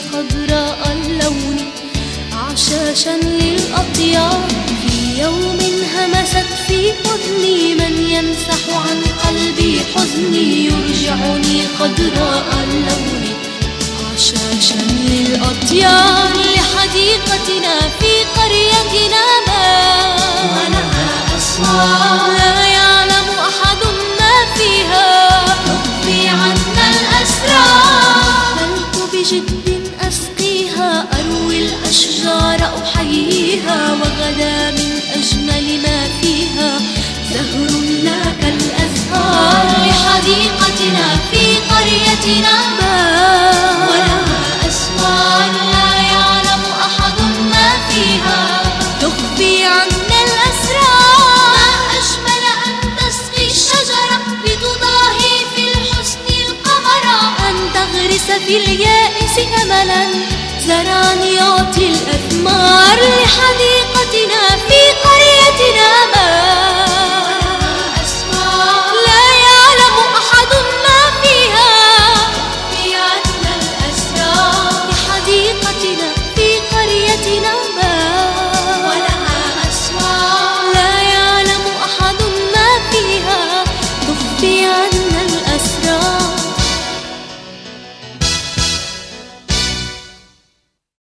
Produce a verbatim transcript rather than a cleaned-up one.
خضراء اللون عشاشا للأطيار. في يوم همست في أذني من يمسح عن قلبي حزني يرجعني خضراء اللون عشاشا للأطيار. لحديقتنا في قريتنا ما ولها أسرار لا يعلم أحد ما فيها تخفي عنا الأسرار. بلت بجد أسقيها أروي الأشجار أحييها وغدا من أجمل ما فيها زهر لا كالأزهار. لحديقتنا في قريتنا ما ولها أسرار لا يعلم أحد ما فيها تخفي عنا الأسرار. ما أجمل أن تسقي الشجرة لتضاهي في الحسن القمر أن تغرس في اليائس أملا زرعا يعطي الأثمار. لحديقتنا في